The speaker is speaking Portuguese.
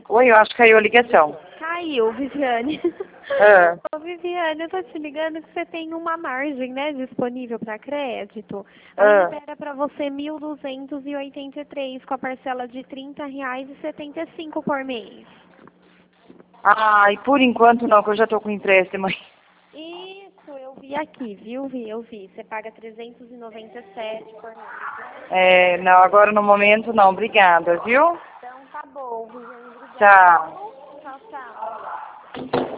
Oi, eu acho que caiu a ligação. Caiu, Viviane. Ah, Ô, Viviane, eu tô te ligando que você tem uma margem, né, disponível para crédito. Aí ah. libera para você 1.283 com a parcela de R$ 30,75 por mês. Ai, por enquanto não, que eu já tô com empréstimo. Isso, eu vi aqui, viu? Eu vi. Você paga 397 por mês. É, não, agora no momento não. Obrigada, viu? Então tá bom, Viviane. Obrigada. Tchau. Tchau, tchau.